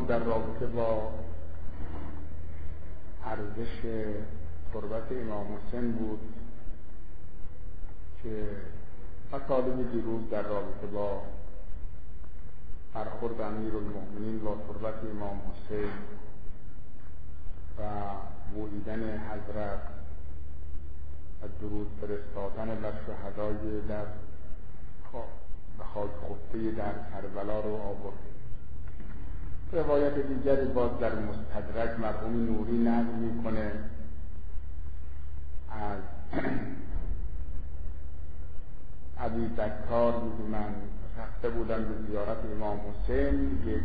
در رابطه با ارزش تربت امام حسین بود که مطالب دیروز در رابطه با برخورد امیرالمؤمنین با تربت امام حسین و بوییدن حضرت و درود فرستادن بر شهدای در خاک خفته در کربلا رو آورد. روایت دیگری باز در مستدرک مرحوم نوری نقل میکنه از ابی بکار میگه من رفته بودم به زیارت امام حسین، یک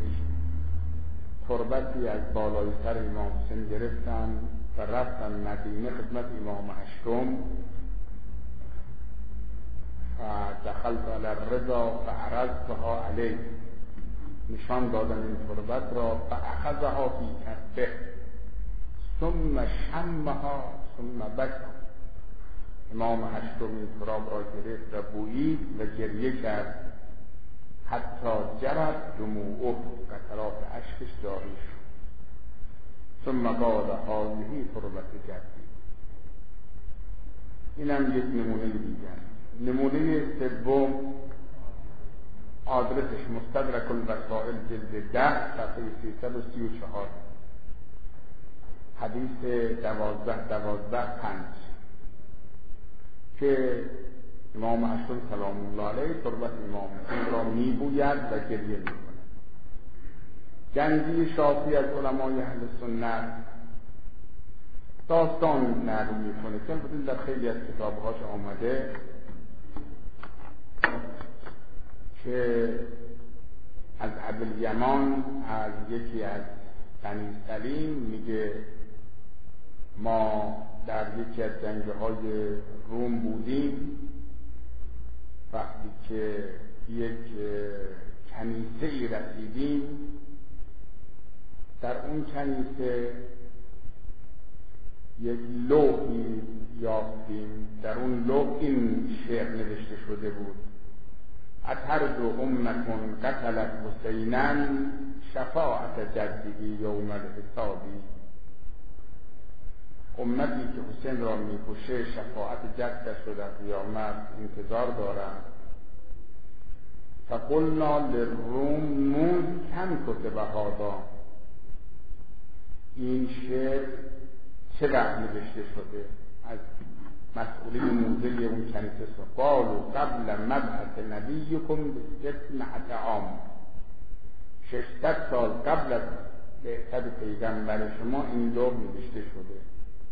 تربتی از بالای سر امام حسین گرفتم و رفتم مدینه خدمت امام هشتم فدخلت علی الرضا فعرضتها علیه، نشان دادم این تربت را فاخذها فی کفه ثم شمها ثم بکا. امام هشتم این تراب را گرفت و بویید و گریه کرد حتی جرت دموعه، قطرات اشکش جاری شد. ثم قال هذه تربت جدی. اینم یک نمونه دیگر. نمونه سوم آدرسش مستدرک الوسائل جلد 10 صفحه 334 حدیث 12:5 که امام هشتم سلام الله علیه تربت امام حسین را میبوید و گریه میکند. جنگی شافعی از علمای اهل سنت داستان نقل میکنه که البته در خیلی از کتابهاش آمده که از ابوالیمان از یکی از بنی سلیم میگه ما در یکی از جنگ‌های روم بودیم، وقتی که یک کنیسه‌ای رسیدیم، در اون کنیسه یک لوحی یافتیم، در اون لوح این شعر نوشته شده بود: اترد امکن قتلت حسینا شفاعت جده یوم الحساب. امتی که حسین را میکشه شفاعت جدش رو در قیامت انتظار دارند. فقلنا للروم موز کم کتب هذا، این شعر چه وقت نوشته شده؟ از مسئولین موزه اون کنیسه قالوا قبل مبعث نبیکم ب600 عام، 600 سال قبل از بعثت پیغمبر شما این لوح نوشته شده.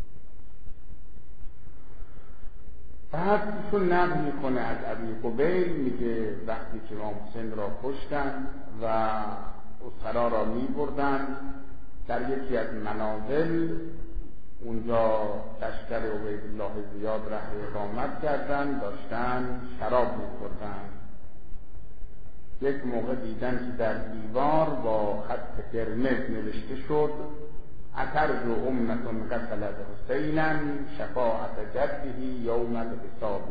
بعد ایشون نقل میکنه از ابی قبیل، میگه وقتی که امام حسین را کشتن و اسرا را میبردن در یکی از منازل، اونجا لشکر عبیدالله زیاد ره اقامت کردن، داشتن شراب می‌خوردن. یک موقع دیدن که در دیوار با خط قرمز نوشته شد: اترجو امة قتلت حسینا شفاعت جده یوم الحساب.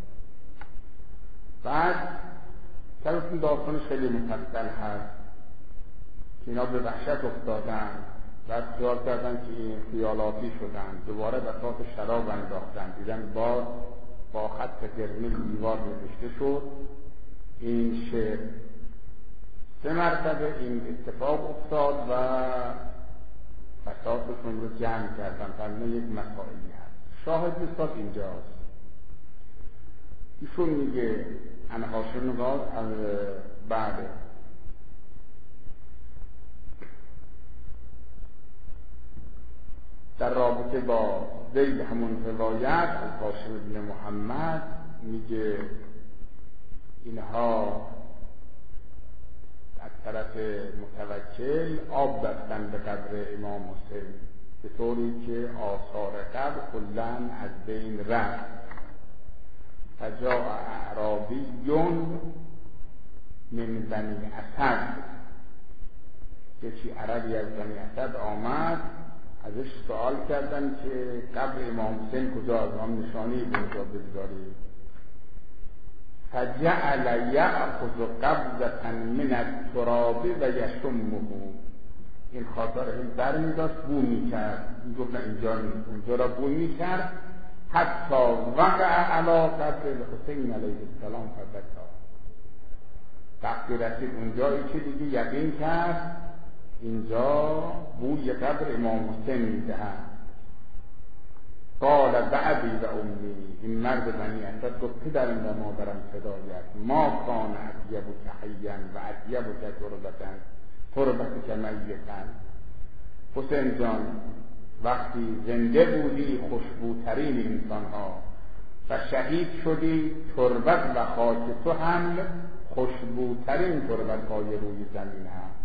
بعد این داستانش خیلی مفصل هست که اینا به وحشت افتادن و خیال کردن که این خیالاتی شدن، دوباره بساط شراب انداختن، دیدن با خط قرمز دیوار نوشته شد این شعر. 3 مرتبه این اتفاق افتاد و بساطشون رو جمع کردن. فرمه یک مسائلی هست، شاهد بساط اینجاست. ایشون میگه انهاشون نگاه از بعد در رابطه با زید همون روایت از هاشم بن محمد میگه اینها از طرف متوکل آب بستن به قبر امام حسین به طوری که آثار قبر کلاً از بین رفت. فجاء اعرابی من بنی اسد، یکی عربی از بنی اسد آمد، ازش سوال کردن که قبر امام حسین کجا، از هم نشانی اونجا بگذارید. فجعل یأخذ قبضة من التراب و یشمه، این خاطر را بر می‌داشت، بو می‌کرد، میگفت نه اینجا نیست، اونجا را بو می‌کرد، حتی وقع علی قبر الحسین علیه السلام فبکا. وقتی رسید اونجایی که دیگه یقین کرد اینجا بوی قبر امام حسین می‌دهد. قال بعدی و امی، این مرد بنی اسد گفت پدرم و مادرم فدایت، ما کان اطیبک حیا و اطیبک تربتک میتا. حسین جان وقتی زنده بودی خوشبوترین انسان ها و شهید شدی، تربت و خاک تو هم خوشبوترین تربت های روی زمین هست.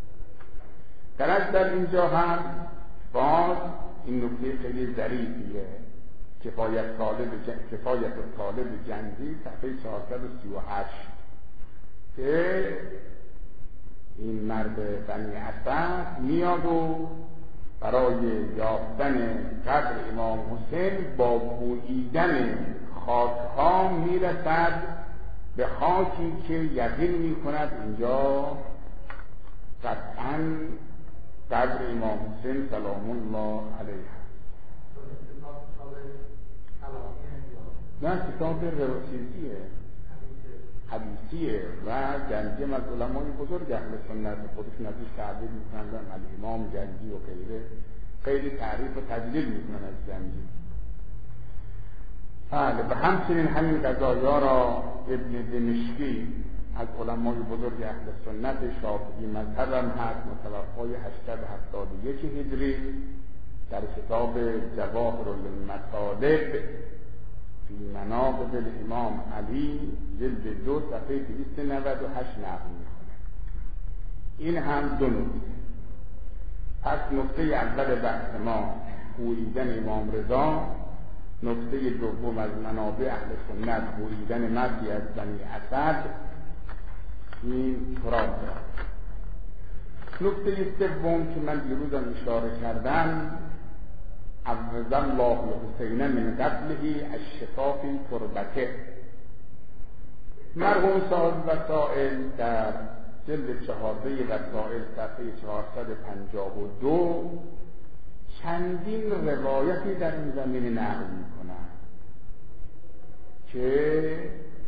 در اینجا هم باز این نکته خیلی ظریفیه. کفایت طالب جنگی صفحه 438 که این مرد بنی اسد میاد و برای یافتن قبر امام حسین با بوییدن خاکها میرسد به خاکی که یقین میکند اینجا قطعاً قبر امام حسین سلام الله علیه هست. نه کتاب روایتیه حدیثیه و گنجی از علمای بزرگ اهل سنت خودشون ازش تعبیر میکنن، الامام گنجی و غیره، خیلی تعریف و تدلیل میکنن از گنجی. بله، و همچنین همین قضایا را ابن دمشقی از علمای بزرگ اهل سنت شافعی مذهب هم هست، متوفای 871 هجری، در کتاب جواهر المطالب فی مناقب الامام علی جلد 2 صفحه 298 نقل میکنه. این هم دو نکته. پس نکته اول بحث ما بوییدن امام رضا، نکته دوم از منابع اهل سنت بوییدن مردی از بنی اسد، این تراب دارد. نکته سوم که من دیروزم اشاره کردم، عوض الله الحسین من قبله الشفا فی تربته. مرحوم صاحب وسائل در جلد 14 وسائل صفحه 452 چندین روایتی در این زمینه نقل می‌کنند که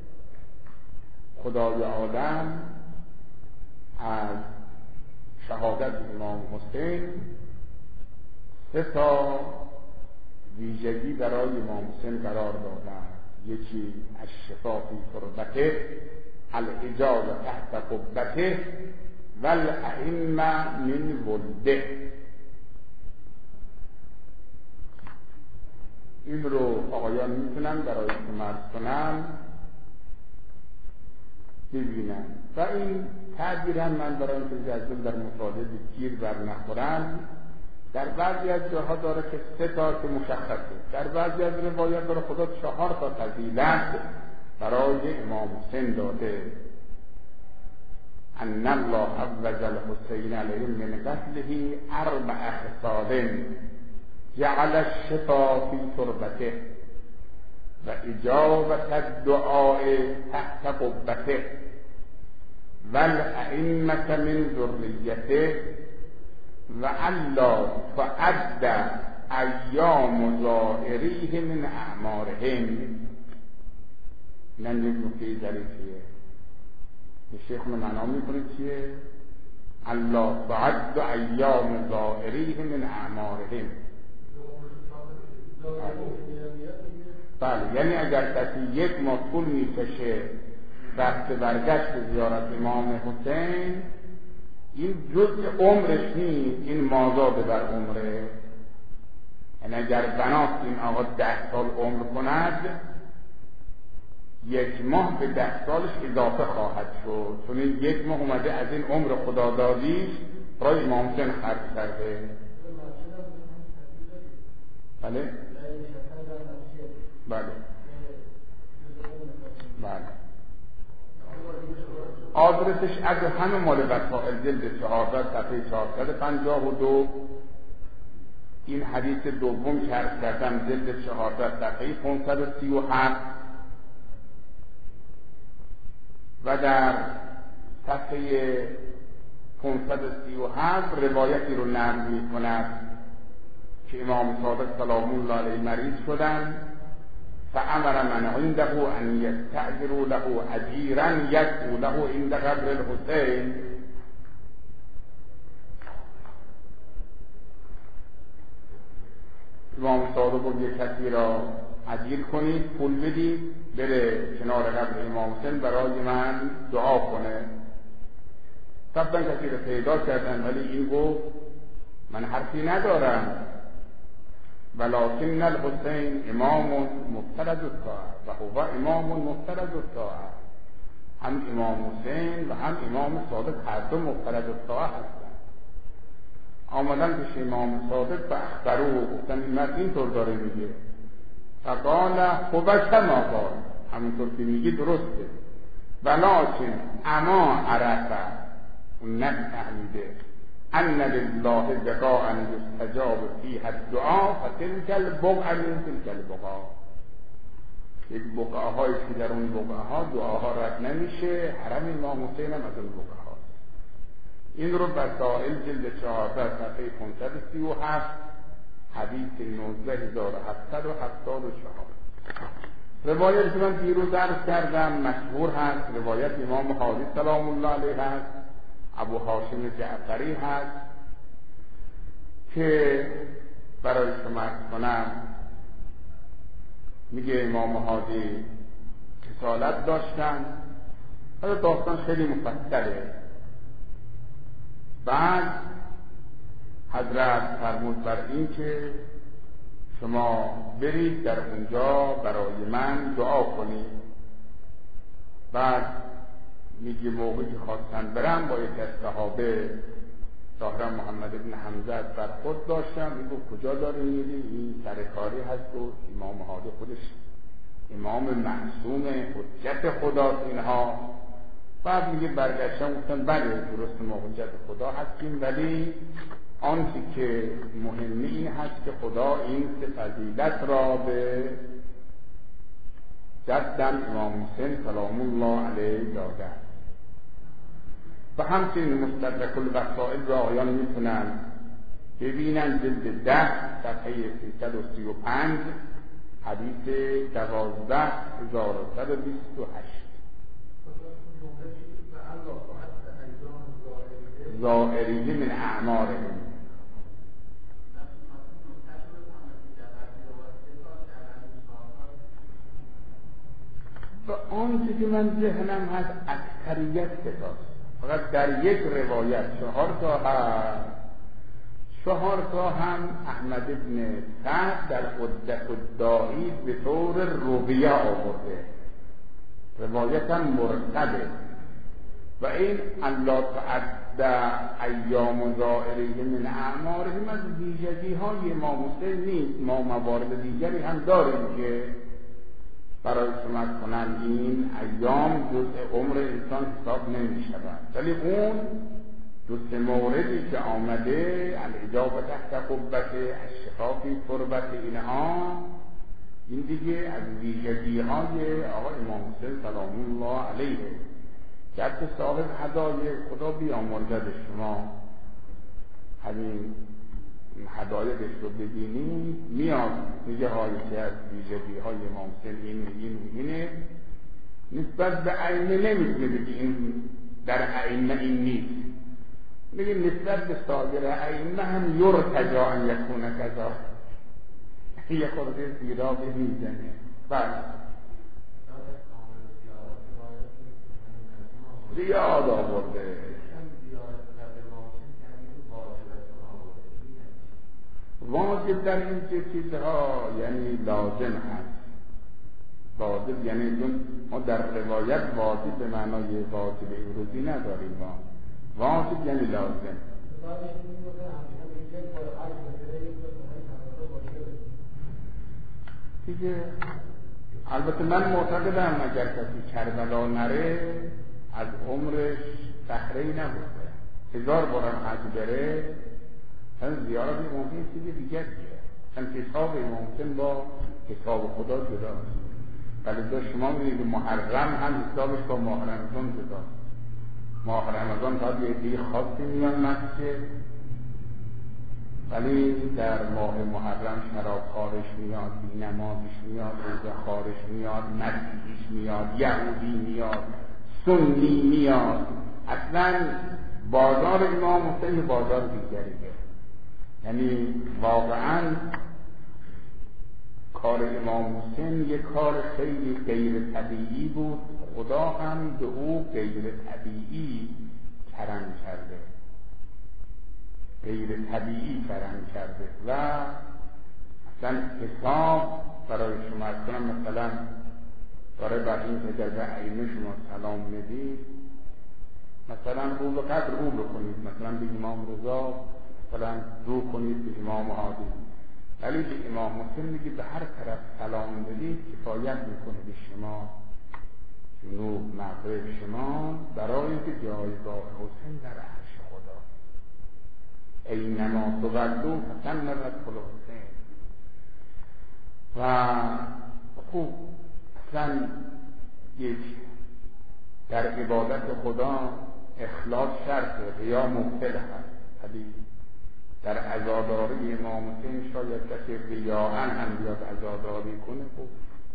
خدای عالم از شهادت امام حسین 3 تا ویژگی برای امام حسین قرار دادند. یکی الشفا فی تربته، الاجاز تحت قبته و الائمه من ولده. این رو آقایان میتونن برای مرد کنن ببینن و این تعبیر هم من برای اینکه جذب در مطالعه گیر بر نخورن، در بعضی از جاها داره که 3 تا که مشخصه، در بعضی از روایات داره خدا 4 تا فضیلت برای امام حسین داده. ان الله عوض الحسین علیه من قتله 4 خصال جعل الشفا فی تربته و اجابت الدعاء تحت قبته و الائمة من ذریته و الا تعد ایام زائریه من اعمارهم. من یک نکته ظریفیه شیخ معنا میکنه چیه؟ الا تعد ایام زائریه من اعمارهم. بله، یعنی اگر کسی 1 ماه طول میکشه وقت برگشت به زیارت امام حسین، این جزء عمرش نیست، این مازاد بر عمره. یعنی اگر بناست این آقا 10 سال عمر کند، 1 ماه به 10 سالش اضافه خواهد شد، چون این 1 ماه اومده از این عمر خدادادیش برای امام حسین خرج کرده. بله بله بله. آدرسش از همه مال وسائل جلد 14 صفحه 452. این حدیث دوم که عرض کردم جلد 14 صفحه 537 و در صفحه 537 روایتی رو نقل می‌کند که امام صادق سلام الله علیه مریض شدند، فامر من عنده ان یستأجروا له اجیرا یدعو له عند قبر الحسین. امام صادق گفت یک کسی را اجیر کنید، پول بدید، بره کنار قبر امام حسین برای من دعا کنه. طبعا کسی را پیدا کردن، ولی این گفت من حرفی ندارم، ولکن الحسین امام مفترض الطاعه و هو امام مفترض الطاعه. هم امام حسین و هم امام صادق هر دو مفترض الطاعه هستند. آمدن پیش امام صادق و اخبرو، گفتن این مرد اینطور داره میگه. فقال هو کما قال، همونطور که میگی درسته، ولکن اما عرفه، اون نفهمیده ان لله بقاء یستجاب فیها الدعاء فتلک البقعه من تلک البقاع. یک بقعه‌هایی که در اون بقعه‌ها دعاها رد نمیشه، حرم امام حسین هم از اون بقعه‌ها. این رو وسائل جلد 14 صفحه 537 حدیث 19774. روایت که من دیروز عرض کردم مشهور هست، روایت امام حاضر سلام الله علیه هست، ابو هاشم جعفری هست که برای شما کنم. میگه امام هادی کسالت داشتن، داستان خیلی مفصله. بعد حضرت فرمود بر این که شما برید در اونجا برای من دعا کنید. بعد میگه موقعی که خواستن برم با یک از صحابه ظاهرا محمد ابن حمزه برخورد داشتم. میگه کجا داری میری؟ این سرکاری هست و امام هادی خودش امام معصوم حجت خدا اینها. بعد میگه برگشتم گفتن بله درست ما حجت خدا هستیم، ولی آنچه که مهمه این هست که خدا این فضیلت را به جدم امام حسین سلام الله علیه داده. و همچنین مستدرک الوسائل را آیان میتونن ببینن جلد 10 صفحه 335 حدیث 12128. زائریه من اعمارهم. و آنچه که من ذهنم هست اکثریت کتاست، فقط در یک روایت 4 تا هست. 4 تا هم احمد ابن سعد در عدة الداعی به طور رویه آورده، روایت هم مرتبه. و این الله تعدى ایام زائریه من اعمارهم از ویژگی های امام حسین نیست. ما موارد دیگری هم داریم که برای شما کنن این ایام جزء عمر انسان حساب نمی شود، ولی اون جزء موردی که آمده الاجابه تحت قبت الشفا فی تربت اینها، این دیگه از ویژگی های آقا امام حسین سلام الله علیه که حتی صاحب هدایای خدا بیامرزد شما همین هدایتش رو ببینی میاد میگه هایی که از ویژگی های امام حسین اینه نسبت به ائمه نمیتونه بگی این در ائمه این نیست، میگه نسبت به سایر ائمه هم یرتجا ان یکون کذا، یه خورده زیرا میزنه. بس زیاد آورده. واجب در این چیزها یعنی لازم هست. واجب یعنی ما در روایت واجب به معنای واجب امروزی نداریم، واجب یعنی لازم. دیگه البته من معتقدم اگر کسی کربلا نره از عمرش بهره‌ای نبوده. 1000 بارم حج بره هم زیارت ممکن چیزی دیگه هم حساب ممکن با حساب خدا جداست. ولی شما می‌بینید محرم هم حسابش با محرم جداست. ماه رمضان تا یه عده خاصی میان مسجد، ولی در ماه محرم شرابخوارش میاد، بی‌نمازش میاد، روزه‌خوارش میاد، مسیحیش میاد، یهودی میاد، سنی میاد. اصلا بازار امام حسین بازار دیگریه. یعنی واقعا کار امام حسین یک کار خیلی غیر طبیعی بود. خدا هم به او غیر طبیعی کرم کرده، غیر طبیعی کرم کرده. و اصلا حساب برای شما کنم، مثلا برای بر این تجربه عینه شما سلام میدید، مثلا رو به قدر رو بکنید، مثلا به امام رضا مثلا رو کنید، به امام عادی، ولی به امام حسین میگه به هر طرف سلام بدید کفایت میکنه به شما، جنوب مغرب شما، برای که جایگاه حسین در عرش خدا. اینما تولوا فثم وجه الحسین. و خوب اصلا یک در عبادت خدا اخلاص شرطه، ریا مبطل هست. ولی در عزاداری امام حسین شاید کسی ریاءً هم بیاد عزاداری کنه. خب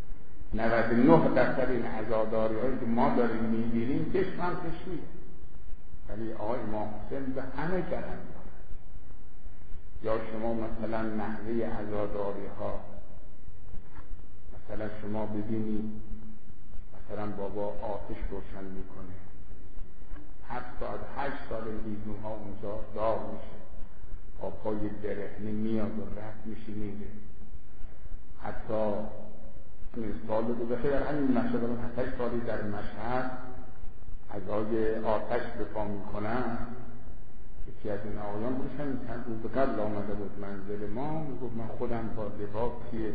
99% این عزاداری هایی که ما داریم میگیریم چشمیه، ولی آقای امام حسین به همه کرم داره. یا شما مثلا نحوه عزاداری ها، مثلا شما ببینید مثلا بابا آتش روشن میکنه، 7 ساعت 8 سال هیزم ها اونجا داغ میشه، با پای برهنه میاد و رفت میشه میره. حتی سال گذشته در همین مشهد 7 سالی در مشهد عزای آتش بپا میکنن. یکی از این آقایان بودشن چند روز قبل آمده بود منزل ما، میگفت من خودم با لباسی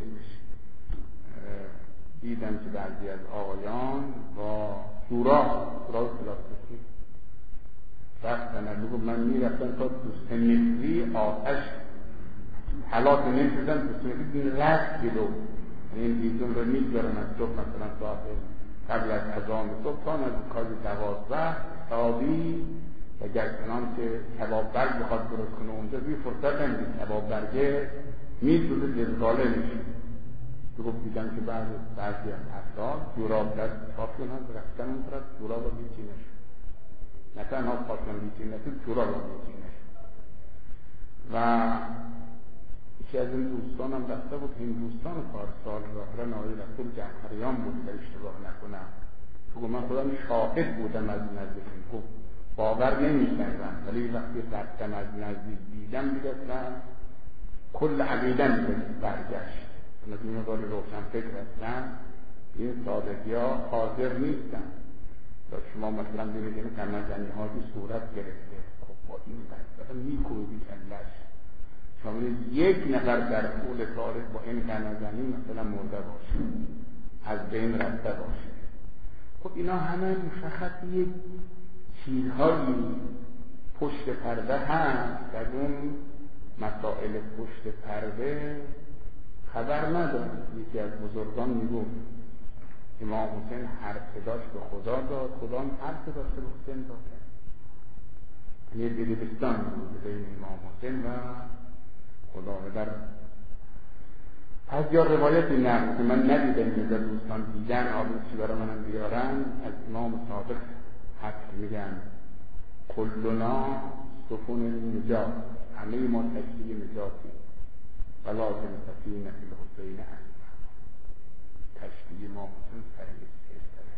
دیدم که بعضی از آقایان با سوراخ پلاستیکی رفتن، میگفت من میرفتم تا 2 متری آتش حالات نمیشدن، 2 متری رفت جلو. این هیزم رو میگذارن از صبح، مثلا ساعت قبل از اذان صبح تا نزدیکای 12 ساعتی، اگر چنان که کباب برگ بخواد درست کنه اونجا بی فرصت نمیدید، کباب برگه میسوزه دلگاله میشه. گفت دیدم که بعضی از افراد جوراب دست پاک کنن رفتن اون طرف جوراب رو بیچی نشد، نه تنها پاک کنن بیچی نشد، جوراب رو بیچی نشد. و یکی از این دوستانم رفته بود، هندوستان پارسال ظاهرا آقای رسول جعفریان بود که اشتباه نکنم. گفت من خودم شاهد بودم از نزدیک، گفت باور نمی‌کردم، ولی وقتی رفتم از نزدیک دیدم دیگه کل عقیده‌ام برگشت. مثل این باری روشن فکر هستن، این سادگی ها حاضر نیستن. یا شما مثلا ببینید که زنی ها که صورت گرفته، خب با این قصد میکوبی کلش. شما یک نفر در طول تاریخ با این زنی مثلا مرده باشه، از بین رفته باشه. خب اینا همه مشخص یک چیزهایی پشت پرده هست، از اون مسائل پشت پرده خبر ندارد. یکی از بزرگان میگفت امام حسین حرف داشت به خدا داد، خدا هم حرف داشت به حسین داد. یه دلبستان بود بین امام حسین و خدا. و در پس یا روایتی نقل که من ندیدم که در دوستان دیدن آبوسی برای منم بیارن، از امام صادق حق میگن کلنا سفن نجات، همه ما تشکیل نجاتی، ولکن سفینه الحسین اسمه، کشتی ما حسین سری سره.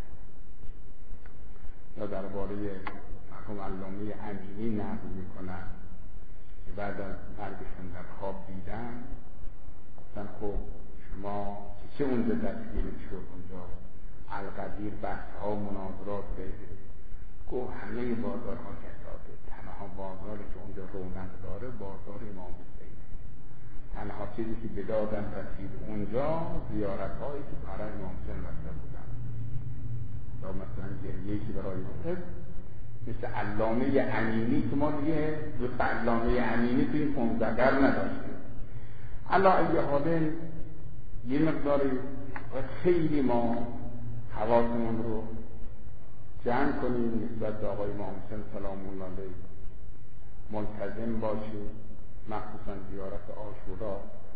یا درباره مرحوم علامه امینی نقل میکنن که بعد از مرگشون در خواب دیدن، گفتن خب شما چه اونجا دستگیرت شد؟ اونجا القدیر بحث‌ها مناظرات غیره. گفت همه بازارها کساده، تنها بازاری که اونجا رونق داره بازار امام حسین. تنها چیزی که به دادم رسید اونجا زیارت‌هایی که برای امام حسین رفته بودن، یا مثلا گریه‌ای که برای حسین، مثل علامه امینی که ما دیگه لطف علامه امینی تو این 15 قرن نداشتیم. علا ای حال یه مقداری خیلی ما حواسمون رو جمع کنیم نسبت به آقای امام حسین سلام الله علیه ملتزم باشیم، مخصوصا زیارت عاشورا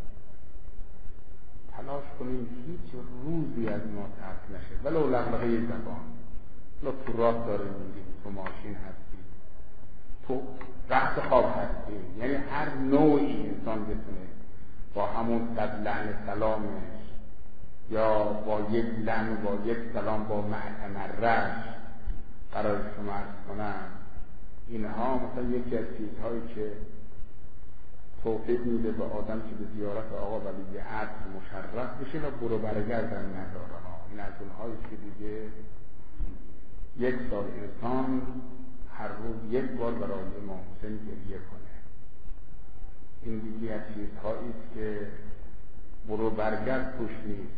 تلاش کنیم هیچ روزی از ما ترک نشه، ولو لغلغه زبان، ولو تو راه داره میریم، تو ماشین هستی، تو رخت خواب هستی، یعنی هر نوعی انسان بتونه با همون صد لعن سلامش یا با یک لعن با یک سلام با معتمرش قرار شما عرض کنم. اینها مثلا یکی از چیزهایی که توفیق میده به آدم که به زیارت آقا ولی عصر مشرف بشه و برو برگردن نداره ها. این از اونهایی که دیگه یک سال انسان هر روز یک بار برای امام حسین گریه کنه. این دیگه از چیزهایی است که برو برگرد توش نیست.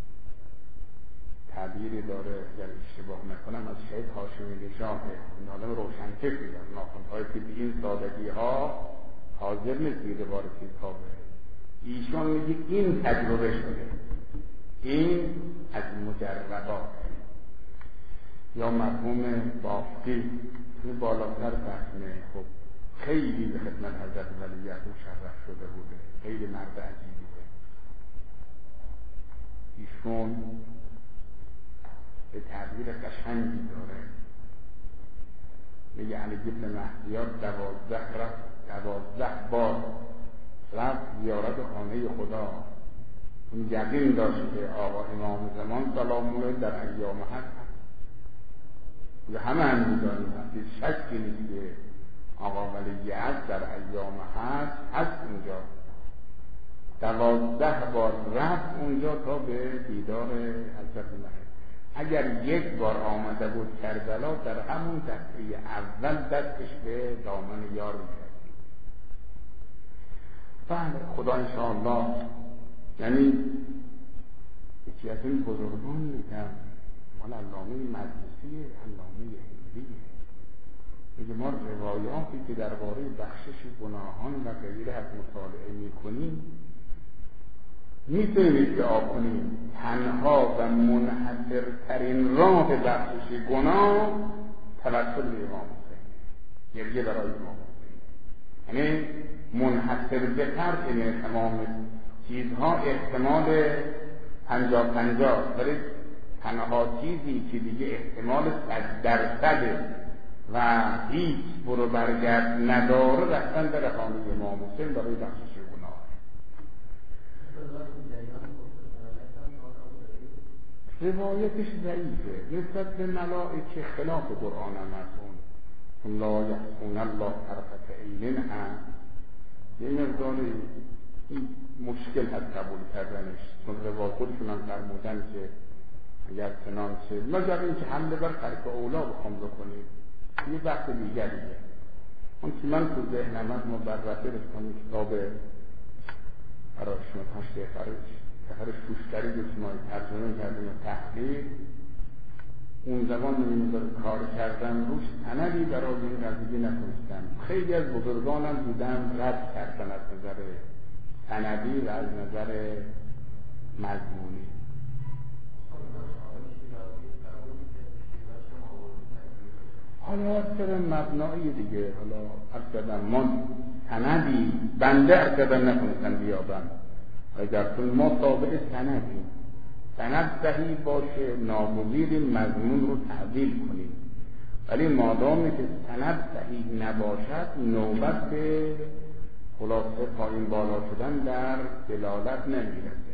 تعبیری داره اگر اشتباه نکنم از شهید هاشمی نژاد، این آدم روشنفکری از ناخن‌هایی که به این سادگی ها حاضر نیست زیر بار چیزها بره. ایشان میگه این تجربه شده، این از مجربات. یا مرحوم بافقی این بالاتر فهمه، خب خیلی به خدمت حضرت ولیعهد مشرف شده بوده، خیلی مرد عجیبی بوده. ایشون به تعبیر قشنگی داره، میگه علی ابن مهدیار 12 بار رفت زیارت خانه خدا. اون یقین داشت که آقا امام زمان سلام الله در ایام هست و همه هم میدانیم هست، شکی نیست که آقا ولیعهد در ایام هست اونجا. 12 بار رفت اونجا تا به دیدار حضرت مهدی. اگر یک بار آمده بود کربلا در همون دفعه اول دستش به دامن یار می‌رسید. بله خدا انشاءالله، یعنی یکی از این بزرگان میگم مال علامه مجلسی، علامه هندیه، میگه ما روایاتی که درباره بخشش گناهان و غیره از مطالعه میکنیم میتونیم ادعا کنیم تنها و منحصرترین راه بخشش گناه توسل به امام حسین، گریه برای امام حسین، یعنی منحصر به فرد. یعنی تمام چیزها احتمال 50-50، ولی تنها چیزی که دیگه احتمال 100% و هیچ برو برگرد نداره رفتن در خانه امام حسین برای بخشش گناه. روایتش ضعیفه نسبت به ملائکه، خلاف قرآن هم از اون لا یحصون الله طرفة عین هم یه مقداری مشکل هست قبول کردنش، چون روایتشون هم فرمودن که اگر چنانچه مگر اینکه حمله بر ترک اولا بخوام بکنید یه بحث دیگریه. اون که من تو ذهنم از مبرفه رسکنم کتاب برای شما سفر شوشتری به شما ترجمه کردن و تحقیق، اون زمان نمیدار کار کردن روش سندی برای این قضیه نتونستن. خیلی از بزرگانم دیدم رد کردن از نظر سندی و از نظر مضمونی. حالا سر مبنایی دیگه، حالا اصلا ما سندی بنده اصلا نتونستن بیابن، اگر چون ما تابع سندیم، سند صحیح باشه ناگزیر مضمون رو تعدیل کنیم، ولی مادامی که سند صحیح نباشد نوبت به خلاصه پایین بالا شدن در دلالت نمیرسه.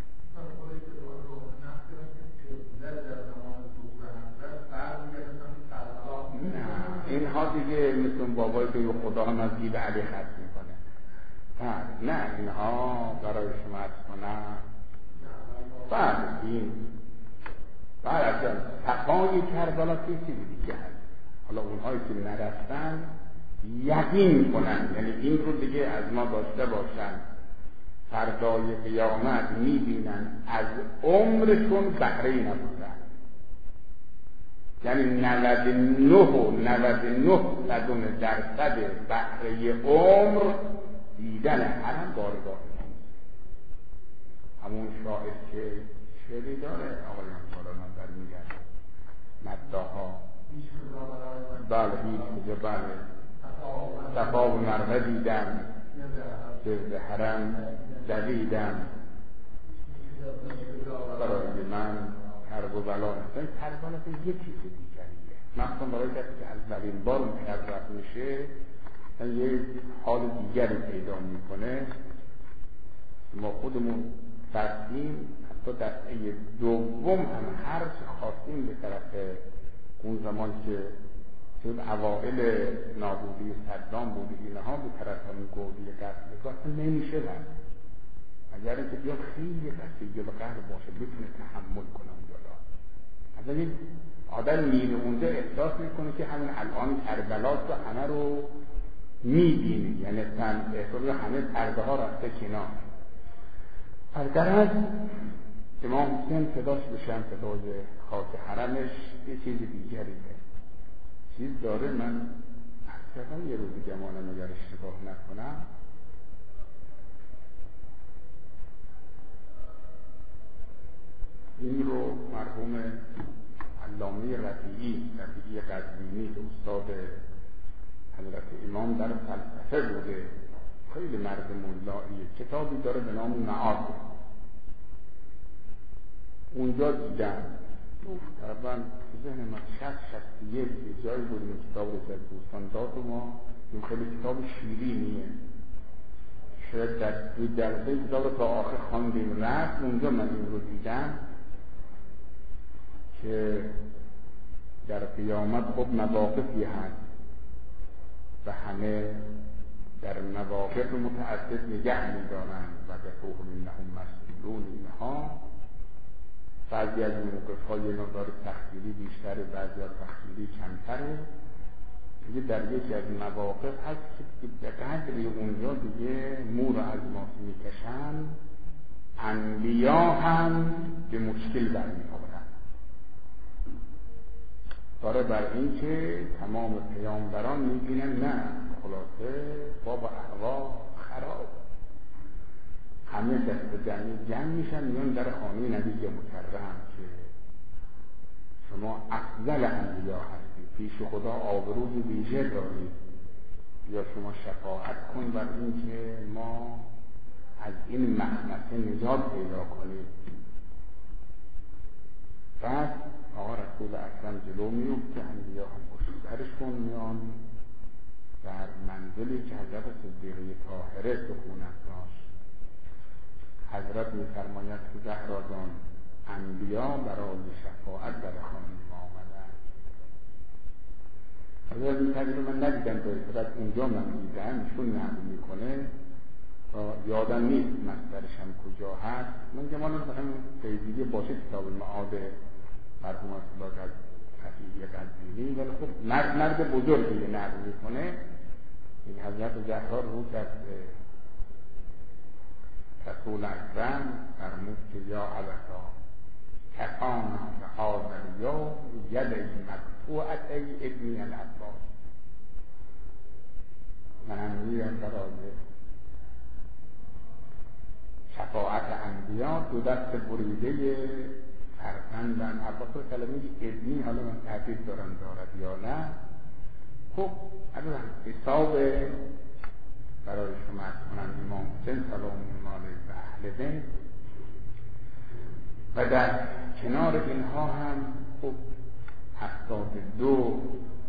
نه اینها دیگه مثل بابایی که خدا هم از دیو علی خط میکنه. نه اینها برای شما عرض کنم این اصلا تقای کربلا که چیزی دیگه هست. حالا اونهایی که نرفتن یقین کنن، یعنی این رو دیگه از ما داشته باشن، فردای قیامت میبینن از عمرشون بهره‌ای نبودن، یعنی 99.99% بهره عمر دیدن حرم بارگاه همون شاعر که شعری داره آقای مولانا در میگن مداها بله هیچ کجا بله صفا و مروه دیدم گرد حرم دویدم برای من کرب و بلا نستن. کرب و بلا یه چیز دیگریه، مخصوصا برای کسی که از اولین بار اون کرب رفت میشه یه حال دیگری پیدا میکنه. ما خودمون فرسیم حتی دفعه دوم هم هر چه خواستیم به طرف اون زمان که اوائل نابودی صدام بودی اینها به طرف همون گودی قتلگاه نمیشه رفت، اگر اینکه بیا خیلی قصه جلو قهر باشه بتونه تحمل کنه اون جلو. اصلا این آدم میره اونجا احساس میکنه که همین الان کربلاست و همه رو میبینی، یعنی احساس همه پرده ها رفته کنار. البته امام حسین صداش بشن صدای خاک حرمش یه چیز دیگریه، چیز داره. من اصلا یه روز گمانم اگر اشتباه نکنم این رو مرحوم علامه رفیعی قزوینی که استاد حضرت امام در فلسفه بوده، خیلی مرد مولاییه، کتابی داره به نام معاد، اونجا دیدم تقریبا ذهن من 60-61 یه جایی بود این کتاب رو از دوستان داد و ما این خیلی کتاب شیرینیه، شاید در دو جلسه کتاب رو تا آخر خواندیم رفت. اونجا من این رو دیدم که در قیامت خب مواقفی هست و همه در مواقف متعدد نگه می‌دارند و به فوق انهم مسئولون. اینها بعضی از موقف‌های نظر تخیلی بیشتره، بعضی از تخیلی کمتره. دیگه در یکی از مواقف هست که به قدری اونجا دیگه مو رو از ما میکشن، انبیا هم به مشکل برمیخورن. داره بر این که تمام پیامبران میبینن نه خلاصه بابا احوا خراب، همه دست جمع میشن میان در خانه نبی مکرم که شما افضل انبیا هستید، پیش خدا آبروی ویژه دارید، یا شما شفاعت کن بر این که ما از این مخمسه نجات پیدا کنیم. بعد آقا رسول اکرم جلو میفته، انبیا هم پشت سرشون میان در منزلی که حضرت صدیقه طاهره سکونت داشت. حضرت می‌فرماید که زهرا جان انبیا برای شفاعت در خانه ما آمدن. حضرت این تجربه من ندیدم به صورت اونجا من دیدم، ایشون نقل میکنه یادم نیست مصدرش هم کجا هست. من گمانم مثلا پیگیری باشه کتاب المعاد مرحوم الله رفیعی قزوینی، ولی خب مرد بزرگی نقل میکنه. این حضرت زهرا رو کرد رسول اکرم فرمود که یا عبسا کفانا بهذا اليوم یدی مقطوعتی ابنی العباس. من میرم برای شفاعت انبیا دو دست بریده فرزندم عباس. رو کلمه ابنی حالا من تحقیق دارم دارد یا نه. خب اگر حساب برای شما از کنم امام حسین سلام الله علیه و اهل بیت و در کنار اینها هم خب 72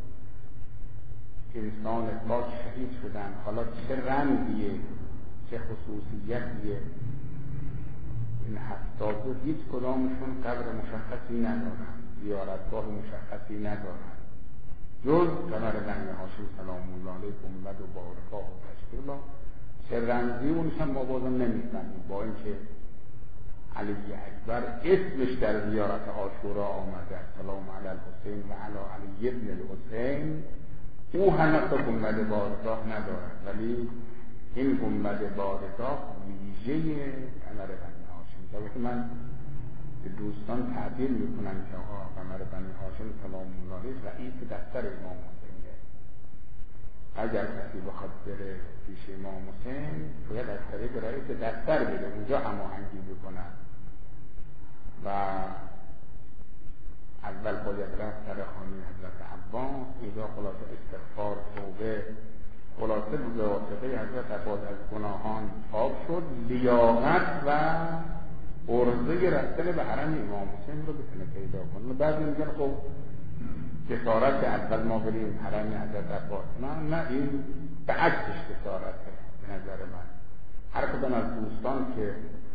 انسان پاک شهید شدن. حالا چه رنگیه چه خصوصیتیه این 72 هیچ کدامشون قبر مشخصی ندارن، زیارتگاه مشخصی ندارن، جز قمر بنی هاشم سلام الله علیه و بارکاه و تشکر الله. چه رمزی اونش هم ما بازم نمیفهمیم، با اینکه علی اکبر اسمش در زیارت عاشورا آمده سلام علی الحسین و علی علی ابن الحسین، او هم تا گنبد بارکاه ندارد، ولی این گنبد بارکاه ویژه قمر بنی هاشم. البته من به دوستان تعبیر میکنم که آقا قمر بنی هاشم سلام الله علیه رئیس دفتر امام حسینه. اگر کسی بخواد بره پیش امام حسین باید از طریق رئیس دفتر بره، اونجا هماهنگی بکنن. و اول باید رفت سر خانه حضرت عباس، اینجا خلاصه استغفار، توبه، خلاصه به واسطه حضرت عباس از گناهان پاک شد، لیاقت و عرضه رفتن به حرم امام حسین رو بتونه پیدا کنه. بعضی میگن خب جسارت اول ما بریم حرم حضرت عباس، نه این به عکسش جسارته به نظر من. هر کدام از دوستان که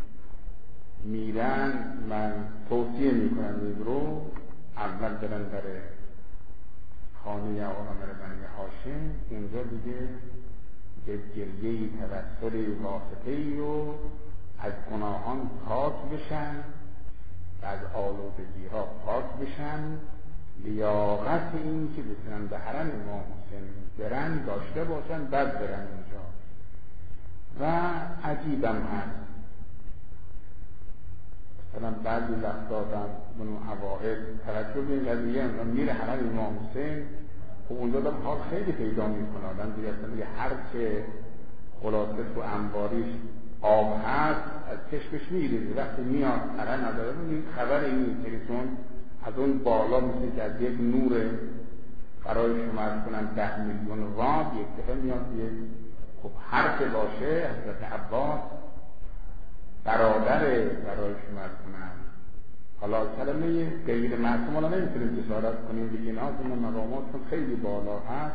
میرن من توصیه میکنم این رو اول برن در خانه آقامر بنی هاشم، اونجا دیگه به گریه‌ای، توسلی، واسطه‌ای و از گناهان پاک بشن و از آلودگی ها پاک بشن، لیاقت این که بتونن به حرم امام حسین برن داشته باشن، بعد برن اونجا. و عجیبم هست مثلا بعضی وقت آدم منو اوائل توجه به این قضیه میره حرم امام حسین، خب اونجا دارم حال خیلی پیدا میکنه آدم دیگه هر که خلاصه تو انباریش آب هست از چشمش میریزه، وقتی میاد حرم نداره این خبر این تلفن از اون بالا مثل که از یک نور برای شما از کنن 10 میلیون وات یک دفعه میاد یک خب هر که باشه حضرت عباس برادر برای شما از کنن. حالا کلمه غیر معصوم حالا نمیتونیم جسارت کنیم دیگه، اینا از اون مقاماتون خیلی بالا هست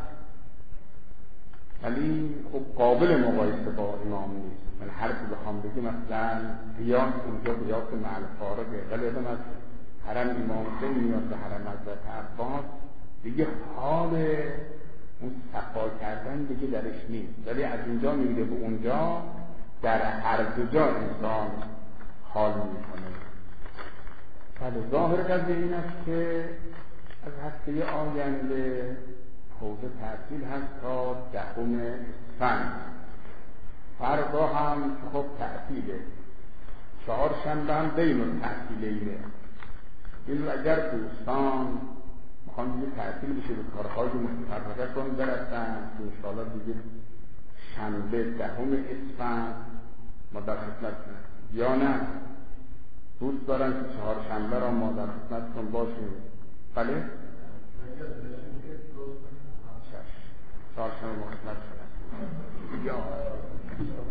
ولی خب قابل مقایسه با امام نیست. من هر که بخوام بگیم مثلا قیاس اونجا قیاس مع الفارقه، ولی آدم از حرم امام حسین میاد به حرم حضرت عباس دیگه حال اون صفا کردن دیگه درش نیست، ولی از اینجا میگه به اونجا در هر دو جا انسان حال میکنه. ولی ظاهر قضیه این است که از هفته آینده حوزه تحصیل هست تا 10 اسفند، فردا هم خب تعطیله، چهارشنبه هم بین التعطیلینه. این اگر دوستان میخوان دیگه تعطیل بشه به کارهای متفرقه کن برسن که انشاءالله دیگه شنبه 10 اسفند ما در خدمت یا نه دوست دارن که چهارشنبه را ما در خدمتتون باشیم. بله؟ چهارشنبه ما خدمت شدن یا